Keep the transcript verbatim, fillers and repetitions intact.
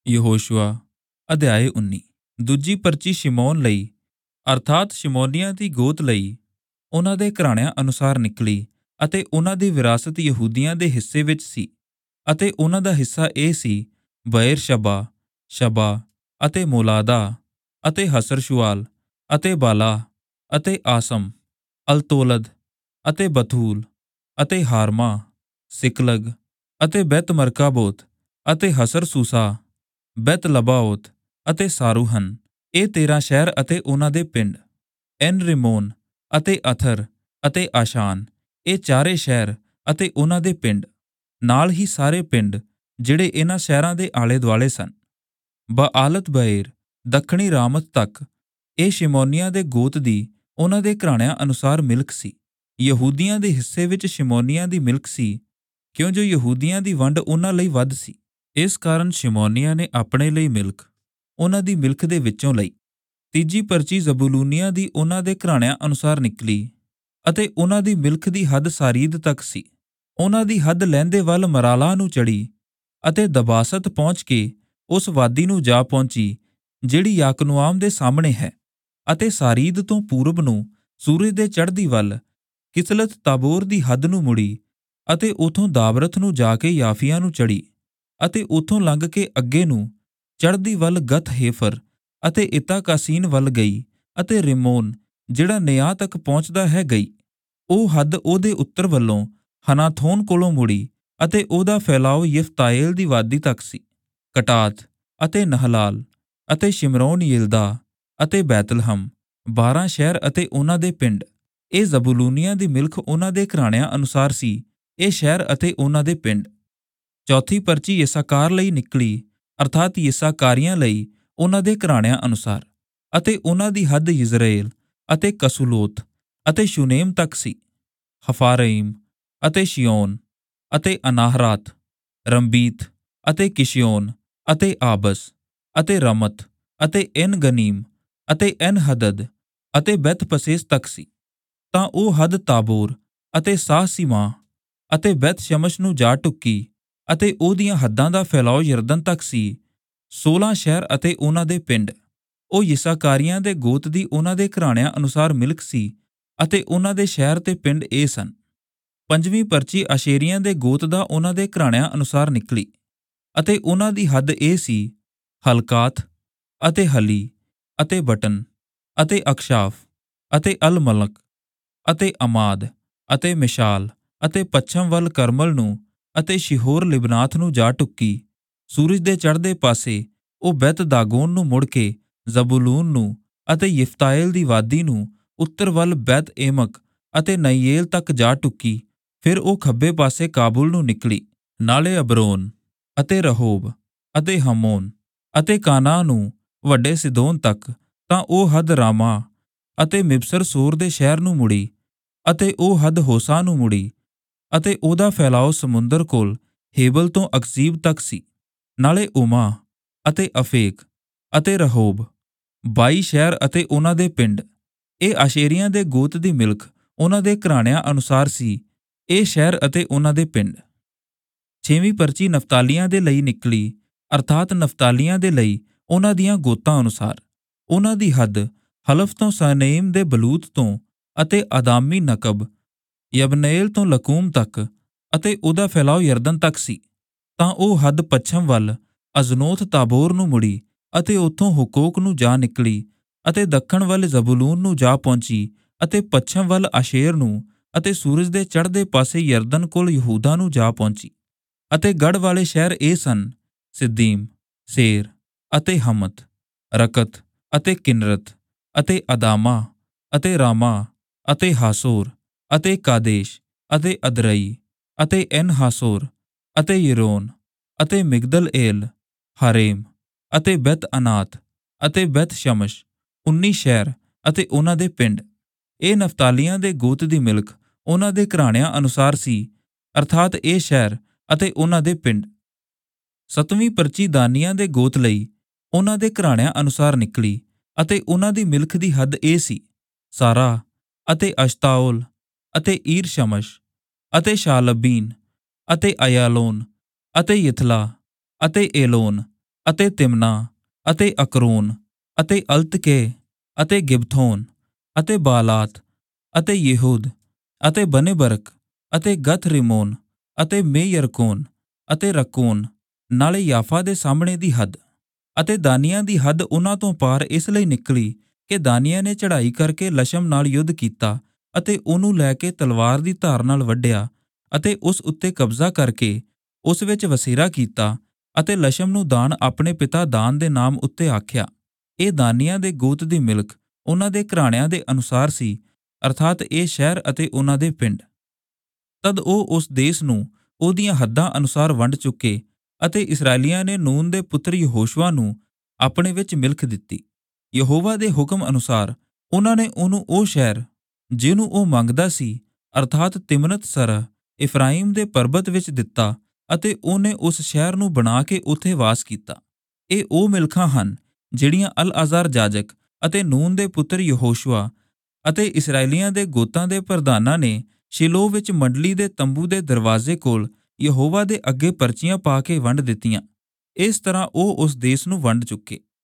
ਯਹੋਸ਼ੂਆ ਅਧਿਆਇ ਉੱਨੀ। ਦੂਜੀ ਪਰਚੀ ਸ਼ਿਮੋਨ ਲਈ ਅਰਥਾਤ ਸ਼ਿਮੋਨੀਆਂ ਦੀ ਗੋਤ ਲਈ ਉਹਨਾਂ ਦੇ ਘਰਾਣਿਆਂ ਅਨੁਸਾਰ ਨਿਕਲੀ ਅਤੇ ਉਹਨਾਂ ਦੀ ਵਿਰਾਸਤ ਯਹੂਦੀਆਂ ਦੇ ਹਿੱਸੇ ਵਿੱਚ ਸੀ। ਅਤੇ ਉਹਨਾਂ ਦਾ ਹਿੱਸਾ ਇਹ ਸੀ, ਬਏਰ-ਸ਼ਬਾ, ਸ਼ਬਾ ਅਤੇ ਮੋਲਾਦਾ ਅਤੇ ਹਸਰ-ਸ਼ੂਆਲ ਅਤੇ ਬਾਲਾ ਅਤੇ ਆਸਮ, ਅਲਤੋਲਦ ਅਤੇ ਬਥੂਲ ਅਤੇ ਹਾਰਮਾ, ਸਿਕਲਗ ਅਤੇ ਬੈਤ-ਮਰਕਾਬੋਤ ਅਤੇ ਹਸਰ-ਸੂਸਾ, ਬੈਤ-ਲਬਾਓਤ ਅਤੇ ਸਾਰੂਹਨ। ਇਹ ਤੇਰਾਂ ਸ਼ਹਿਰ ਅਤੇ ਉਹਨਾਂ ਦੇ ਪਿੰਡ। ਐਨ-ਰਿਮੋਨ ਅਤੇ ਅਥਰ ਅਤੇ ਆਸ਼ਾਨ, ਇਹ ਚਾਰੇ ਸ਼ਹਿਰ ਅਤੇ ਉਹਨਾਂ ਦੇ ਪਿੰਡ, ਨਾਲ ਹੀ ਸਾਰੇ ਪਿੰਡ ਜਿਹੜੇ ਇਹਨਾਂ ਸ਼ਹਿਰਾਂ ਦੇ ਆਲੇ-ਦੁਆਲੇ ਸਨ। ਬਆਲਤ-ਬਏਰ, ਦੱਖਣੀ ਰਾਮਤ ਤੱਕ, ਇਹ ਸ਼ਿਮੋਨੀਆਂ ਦੇ ਗੋਤ ਦੀ ਉਹਨਾਂ ਦੇ ਘਰਾਣਿਆਂ ਅਨੁਸਾਰ ਮਿਲਕ ਸੀ। ਯਹੂਦੀਆਂ ਦੇ ਹਿੱਸੇ ਵਿੱਚ ਸ਼ਿਮੋਨੀਆਂ ਦੀ ਮਿਲਕ ਸੀ, ਕਿਉਂ ਜੋ ਯਹੂਦੀਆਂ ਦੀ ਵੰਡ ਉਹਨਾਂ ਲਈ ਵੱਧ ਸੀ। ਇਸ ਕਾਰਨ ਸ਼ਿਮੋਨੀਆਂ ਨੇ ਆਪਣੇ ਲਈ ਮਿਲਕ ਉਹਨਾਂ ਦੀ ਮਿਲਕ ਦੇ ਵਿੱਚੋਂ ਲਈ। ਤੀਜੀ ਪਰਚੀ ਜ਼ਬੂਲੂਨੀਆਂ ਦੀ ਉਹਨਾਂ ਦੇ ਘਰਾਣਿਆਂ ਅਨੁਸਾਰ ਨਿਕਲੀ ਅਤੇ ਉਹਨਾਂ ਦੀ ਮਿਲਕ ਦੀ ਹੱਦ ਸਾਰੀਦ ਤੱਕ ਸੀ। ਉਹਨਾਂ ਦੀ ਹੱਦ ਲਹਿੰਦੇ ਵੱਲ ਮਰਾਲਾ ਨੂੰ ਚੜ੍ਹੀ ਅਤੇ ਦਬਾਸਤ ਪਹੁੰਚ ਕੇ ਉਸ ਵਾਦੀ ਨੂੰ ਜਾ ਪਹੁੰਚੀ ਜਿਹੜੀ ਯਾਕਨੁਆਮ ਦੇ ਸਾਹਮਣੇ ਹੈ, ਅਤੇ ਸਾਰੀਦ ਤੋਂ ਪੂਰਬ ਨੂੰ ਸੂਰਜ ਦੇ ਚੜ੍ਹਦੀ ਵੱਲ ਕਿਸਲਤ ਤਾਬੋਰ ਦੀ ਹੱਦ ਨੂੰ ਮੁੜੀ ਅਤੇ ਉਥੋਂ ਦਾਬਰਥ ਨੂੰ ਜਾ ਕੇ ਯਾਫੀਆ ਨੂੰ ਚੜ੍ਹੀ ਅਤੇ ਉਥੋਂ ਲੰਘ ਕੇ ਅੱਗੇ ਨੂੰ ਚੜ੍ਹਦੀ ਵੱਲ ਗਤ-ਹੇਫਰ ਅਤੇ ਇਤਾਕਾਸੀਨ ਵੱਲ ਗਈ ਅਤੇ ਰਿਮੋਨ ਜਿਹੜਾ ਨਿਆਂ ਤੱਕ ਪਹੁੰਚਦਾ ਹੈ ਗਈ। ਉਹ ਹੱਦ ਉਹਦੇ ਉੱਤਰ ਵੱਲੋਂ ਹਨਾਥੋਨ ਕੋਲੋਂ ਮੁੜੀ ਅਤੇ ਉਹਦਾ ਫੈਲਾਓ ਯਿਫਤਾਏਲ ਦੀ ਵਾਦੀ ਤੱਕ ਸੀ। ਕਟਾਤ ਅਤੇ ਨਹਲਾਲ ਅਤੇ ਸ਼ਿਮਰੋਨ ਯਿਲਦਾ ਅਤੇ ਬੈਤਲਹਮ, ਬਾਰਾਂ ਸ਼ਹਿਰ ਅਤੇ ਉਹਨਾਂ ਦੇ ਪਿੰਡ। ਇਹ ਜ਼ਬੂਲੂਨੀਆਂ ਦੀ ਮਿਲਕ ਉਹਨਾਂ ਦੇ ਘਰਾਣਿਆਂ ਅਨੁਸਾਰ ਸੀ, ਇਹ ਸ਼ਹਿਰ ਅਤੇ ਉਹਨਾਂ ਦੇ ਪਿੰਡ। ਚੌਥੀ ਪਰਚੀ ਯਿਸਾਕਾਰ ਲਈ ਨਿਕਲੀ ਅਰਥਾਤ ਯਿਸਾਕਾਰੀਆਂ ਲਈ ਉਹਨਾਂ ਦੇ ਘਰਾਣਿਆਂ ਅਨੁਸਾਰ, ਅਤੇ ਉਹਨਾਂ ਦੀ ਹੱਦ ਯਿਜ਼ਰਏਲ ਅਤੇ ਕਸੂਲੋਤ ਅਤੇ ਸ਼ੂਨੇਮ ਤੱਕ ਸੀ। ਹਫਾਰਈਮ ਅਤੇ ਸ਼ਿਓਨ ਅਤੇ ਅਨਾਹਰਾਤ, ਰੰਬੀਤ ਅਤੇ ਕਿਸ਼ਿਓਨ ਅਤੇ ਆਬਸ ਅਤੇ ਰਮਤ ਅਤੇ ਐਨ-ਗਨੀਮ ਅਤੇ ਐਨ-ਹਦਦ ਅਤੇ ਬੈਤ-ਪਸੇਸ ਤੱਕ ਸੀ। ਤਾਂ ਉਹ ਹੱਦ ਤਾਬੋਰ ਅਤੇ ਸਾਹਸੀਮਾ ਅਤੇ ਬੈਤ-ਸ਼ਮਸ਼ ਨੂੰ ਜਾ ਢੁੱਕੀ ਅਤੇ ਉਹਦੀਆਂ ਹੱਦਾਂ ਦਾ ਫੈਲਾਓ ਯਰਦਨ ਤੱਕ ਸੀ। ਸੋਲਾਂ ਸ਼ਹਿਰ ਅਤੇ ਉਹਨਾਂ ਦੇ ਪਿੰਡ। ਉਹ ਯਿਸਾਕਾਰੀਆਂ ਦੇ ਗੋਤ ਦੀ ਉਹਨਾਂ ਦੇ ਘਰਾਣਿਆਂ ਅਨੁਸਾਰ ਮਿਲਕ ਸੀ ਅਤੇ ਉਹਨਾਂ ਦੇ ਸ਼ਹਿਰ ਤੇ ਪਿੰਡ ਇਹ ਸਨ। ਪੰਜਵੀਂ ਪਰਚੀ ਆਸ਼ੇਰੀਆਂ ਦੇ ਗੋਤ ਦਾ ਉਹਨਾਂ ਦੇ ਘਰਾਣਿਆਂ ਅਨੁਸਾਰ ਨਿਕਲੀ ਅਤੇ ਉਹਨਾਂ ਦੀ ਹੱਦ ਇਹ ਸੀ, ਹਲਕਾਤ ਅਤੇ ਹਲੀ ਅਤੇ ਬਟਨ ਅਤੇ ਅਕਸ਼ਾਫ ਅਤੇ ਅਲ-ਮਲਕ ਅਤੇ ਅਮਾਦ ਅਤੇ ਮਿਸ਼ਾਲ ਅਤੇ ਪੱਛਮ ਵੱਲ ਕਰਮਲ ਨੂੰ ਅਤੇ ਸ਼ਿਹੋਰ ਲਿਬਨਾਥ ਨੂੰ ਜਾ ਢੁੱਕੀ। ਸੂਰਜ ਦੇ ਚੜ੍ਹਦੇ ਪਾਸੇ ਉਹ ਬੈਤ-ਦਾਗੋਨ ਨੂੰ ਮੁੜ ਕੇ ਜ਼ਬੂਲੂਨ ਨੂੰ ਅਤੇ ਯਿਫਤਾਏਲ ਦੀ ਵਾਦੀ ਨੂੰ ਉੱਤਰ ਵੱਲ ਬੈਤ-ਏਮਕ ਅਤੇ ਨਯੀਏਲ ਤੱਕ ਜਾ ਢੁੱਕੀ। ਫਿਰ ਉਹ ਖੱਬੇ ਪਾਸੇ ਕਾਬੁਲ ਨੂੰ ਨਿਕਲੀ, ਨਾਲੇ ਅਬਰੋਨ ਅਤੇ ਰਹੋਬ ਅਤੇ ਹਮੋਨ ਅਤੇ ਕਾਨਾਹ ਨੂੰ ਵੱਡੇ ਸਿਦੋਨ ਤੱਕ। ਤਾਂ ਉਹ ਹੱਦ ਰਾਮਾ ਅਤੇ ਮਿਬਸਰ ਸੋਰ ਦੇ ਸ਼ਹਿਰ ਨੂੰ ਮੁੜੀ ਅਤੇ ਉਹ ਹੱਦ ਹੋਸਾ ਨੂੰ ਮੁੜੀ ਅਤੇ ਉਹਦਾ ਫੈਲਾਓ ਸਮੁੰਦਰ ਕੋਲ ਹੇਬਲ ਤੋਂ ਅਕਜ਼ੀਬ ਤੱਕ ਸੀ। ਨਾਲੇ ਉਮਾ ਅਤੇ ਅਫੇਕ ਅਤੇ ਰਹੋਬ, ਬਾਈ ਸ਼ਹਿਰ ਅਤੇ ਉਹਨਾਂ ਦੇ ਪਿੰਡ। ਇਹ ਆਸ਼ੇਰੀਆਂ ਦੇ ਗੋਤ ਦੀ ਮਿਲਕ ਉਹਨਾਂ ਦੇ ਘਰਾਣਿਆਂ ਅਨੁਸਾਰ ਸੀ, ਇਹ ਸ਼ਹਿਰ ਅਤੇ ਉਹਨਾਂ ਦੇ ਪਿੰਡ। ਛੇਵੀਂ ਪਰਚੀ ਨਫਤਾਲੀਆਂ ਦੇ ਲਈ ਨਿਕਲੀ ਅਰਥਾਤ ਨਫਤਾਲੀਆਂ ਦੇ ਲਈ ਉਹਨਾਂ ਦੀਆਂ ਗੋਤਾਂ ਅਨੁਸਾਰ। ਉਹਨਾਂ ਦੀ ਹੱਦ ਹਲਫ ਤੋਂ ਸਨੇਮ ਦੇ ਬਲੂਤ ਤੋਂ ਅਤੇ ਆਦਾਮੀ ਨਕਬ, ਯਬਨੇਲ ਤੋਂ ਲਕੂਮ ਤੱਕ ਅਤੇ ਉਹਦਾ ਫੈਲਾਓ ਯਰਦਨ ਤੱਕ ਸੀ। ਤਾਂ ਉਹ ਹੱਦ ਪੱਛਮ ਵੱਲ ਅਜ਼ਨੋਥ ਤਾਬੋਰ ਨੂੰ ਮੁੜੀ ਅਤੇ ਉੱਥੋਂ ਹੁਕੋਕ ਨੂੰ ਜਾ ਨਿਕਲੀ ਅਤੇ ਦੱਖਣ ਵੱਲ ਜ਼ਬੂਲੂਨ ਨੂੰ ਜਾ ਪਹੁੰਚੀ ਅਤੇ ਪੱਛਮ ਵੱਲ ਆਸ਼ੇਰ ਨੂੰ ਅਤੇ ਸੂਰਜ ਦੇ ਚੜ੍ਹਦੇ ਪਾਸੇ ਯਰਦਨ ਕੋਲ ਯਹੂਦਾ ਨੂੰ ਜਾ ਪਹੁੰਚੀ। ਅਤੇ ਗੜ੍ਹ ਵਾਲੇ ਸ਼ਹਿਰ ਇਹ ਸਨ, ਸਿੱਦੀਮ, ਸੇਰ ਅਤੇ ਹਮਤ, ਰਕਤ ਅਤੇ ਕਿਨਰਤ ਅਤੇ ਅਦਾਮਾ ਅਤੇ ਰਾਮਾ ਅਤੇ ਹਾਸੋਰ ਅਤੇ ਕਾਦੇਸ਼ ਅਤੇ ਅਦਰਈ ਅਤੇ ਐਨ-ਹਾਸੋਰ ਅਤੇ ਯਿਰੋਨ ਅਤੇ ਮਿਗਦਲ-ਏਲ, ਹਾਰੇਮ ਅਤੇ ਬੈਤ-ਅਨਾਤ ਅਤੇ ਬੈਤ-ਸ਼ਮਸ਼, ਉੱਨੀ ਸ਼ਹਿਰ ਅਤੇ ਉਹਨਾਂ ਦੇ ਪਿੰਡ। ਇਹ ਨਫਤਾਲੀਆਂ ਦੇ ਗੋਤ ਦੀ ਮਿਲਕ ਉਹਨਾਂ ਦੇ ਘਰਾਣਿਆਂ ਅਨੁਸਾਰ ਸੀ ਅਰਥਾਤ ਇਹ ਸ਼ਹਿਰ ਅਤੇ ਉਹਨਾਂ ਦੇ ਪਿੰਡ। ਸੱਤਵੀਂ ਪਰਚੀ ਦਾਨੀਆਂ ਦੇ ਗੋਤ ਲਈ ਉਹਨਾਂ ਦੇ ਘਰਾਣਿਆਂ ਅਨੁਸਾਰ ਨਿਕਲੀ ਅਤੇ ਉਹਨਾਂ ਦੀ ਮਿਲਕ ਦੀ ਹੱਦ ਇਹ ਸੀ, ਸਾਰਾ ਅਤੇ ਅਸ਼ਤਾਓਲ ਅਤੇ ਈਰ-ਸ਼ਮਸ਼ ਅਤੇ ਸ਼ਾਲਬੀਨ ਅਤੇ ਅਯਾਲੋਨ ਅਤੇ ਯਿਥਲਾ ਅਤੇ ਏਲੋਨ ਅਤੇ ਤਿਮਨਾ ਅਤੇ ਅਕਰੋਨ ਅਤੇ ਅਲਤਕੇ ਅਤੇ ਗਿਬਥੋਨ ਅਤੇ ਬਾਲਾਤ ਅਤੇ ਯਹੂਦ ਅਤੇ ਬਨੇਬਰਕ ਅਤੇ ਗਤ ਰਿਮੋਨ ਅਤੇ ਮੇਯਰਕੋਨ ਅਤੇ ਰਕੋਨ, ਨਾਲੇ ਯਾਫਾ ਦੇ ਸਾਹਮਣੇ ਦੀ ਹੱਦ। ਅਤੇ ਦਾਨੀਆਂ ਦੀ ਹੱਦ ਉਹਨਾਂ ਤੋਂ ਪਾਰ ਇਸ ਲਈ ਨਿਕਲੀ ਕਿ ਦਾਨੀਆਂ ਨੇ ਚੜ੍ਹਾਈ ਕਰਕੇ ਲਸ਼ਮ ਨਾਲ ਯੁੱਧ ਕੀਤਾ ਅਤੇ ਉਹਨੂੰ ਲੈ ਕੇ ਤਲਵਾਰ ਦੀ ਧਾਰ ਨਾਲ ਵੱਢਿਆ ਅਤੇ ਉਸ ਉੱਤੇ ਕਬਜ਼ਾ ਕਰਕੇ ਉਸ ਵਿੱਚ ਵਸੇਰਾ ਕੀਤਾ ਅਤੇ ਲਸ਼ਮ ਨੂੰ ਦਾਨ ਆਪਣੇ ਪਿਤਾ ਦਾਨ ਦੇ ਨਾਮ ਉੱਤੇ ਆਖਿਆ। ਇਹ ਦਾਨੀਆਂ ਦੇ ਗੋਤ ਦੀ ਮਿਲਕ ਉਹਨਾਂ ਦੇ ਘਰਾਣਿਆਂ ਦੇ ਅਨੁਸਾਰ ਸੀ, ਅਰਥਾਤ ਇਹ ਸ਼ਹਿਰ ਅਤੇ ਉਹਨਾਂ ਦੇ ਪਿੰਡ। ਤਦ ਉਹ ਉਸ ਦੇਸ਼ ਨੂੰ ਉਹਦੀਆਂ ਹੱਦਾਂ ਅਨੁਸਾਰ ਵੰਡ ਚੁੱਕੇ ਅਤੇ ਇਸਰਾਏਲੀਆਂ ਨੇ ਨੂਨ ਦੇ ਪੁੱਤਰ ਯਹੋਸ਼ੂਆ ਨੂੰ ਆਪਣੇ ਵਿੱਚ ਮਿਲਕ ਦਿੱਤੀ। ਯਹੋਵਾ ਦੇ ਹੁਕਮ ਅਨੁਸਾਰ ਉਹਨਾਂ ਨੇ ਉਹਨੂੰ ਉਹ ਸ਼ਹਿਰ ਜਿਹਨੂੰ ਉਹ ਮੰਗਦਾ ਸੀ, ਅਰਥਾਤ ਤਿਮਨਤ ਸਰਹ ਇਫਰਾਈਮ ਦੇ ਪਰਬਤ ਵਿੱਚ ਦਿੱਤਾ ਅਤੇ ਉਹਨੇ ਉਸ ਸ਼ਹਿਰ ਨੂੰ ਬਣਾ ਕੇ ਉੱਥੇ ਵਾਸ ਕੀਤਾ। ਇਹ ਉਹ ਮਿਲਖਾਂ ਹਨ ਜਿਹੜੀਆਂ ਅਲਆਜ਼ਾਰ ਜਾਜਕ ਅਤੇ ਨੂਨ ਦੇ ਪੁੱਤਰ ਯਹੋਸ਼ੂਆ ਅਤੇ ਇਸਰਾਏਲੀਆਂ ਦੇ ਗੋਤਾਂ ਦੇ ਪ੍ਰਧਾਨਾਂ ਨੇ ਸ਼ਿਲੋਹ ਵਿੱਚ ਮੰਡਲੀ ਦੇ ਤੰਬੂ ਦੇ ਦਰਵਾਜ਼ੇ ਕੋਲ ਯਹੋਵਾ ਦੇ ਅੱਗੇ ਪਰਚੀਆਂ ਪਾ ਕੇ ਵੰਡ ਦਿੱਤੀਆਂ। ਇਸ ਤਰ੍ਹਾਂ ਉਹ ਉਸ ਦੇਸ਼ ਨੂੰ ਵੰਡ ਚੁੱਕੇ।